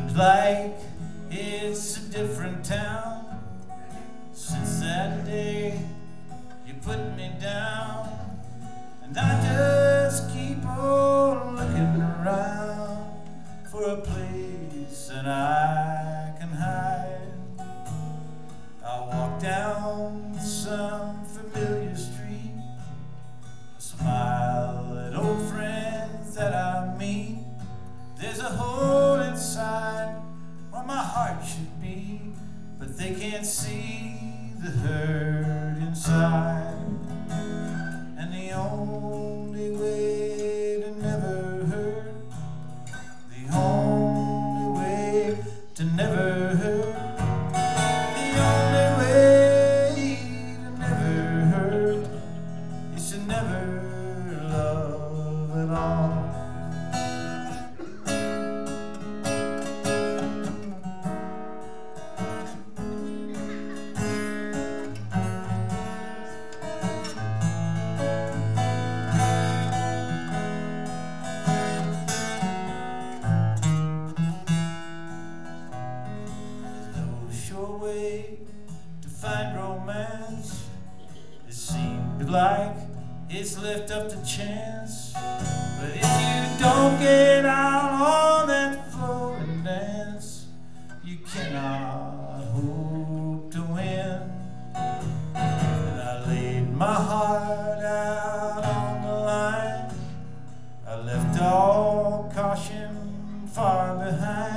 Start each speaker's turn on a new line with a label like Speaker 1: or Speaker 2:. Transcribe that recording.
Speaker 1: Seems like it's a different town since that day you put me down, and I just keep on looking around for a place that I can hide. I walk down some familiar street, smile at old friends that I meet. There's a hole inside where my heart should be, but they can't see the hurt inside. And the only way to never hurt, the only way to never hurt, the only way to never hurt is to never love at all. Way to find romance, it seems like it's left up to chance. But if you don't get out on that floor and dance, you cannot hope to win. And I laid my heart out on the line, I left all caution far behind.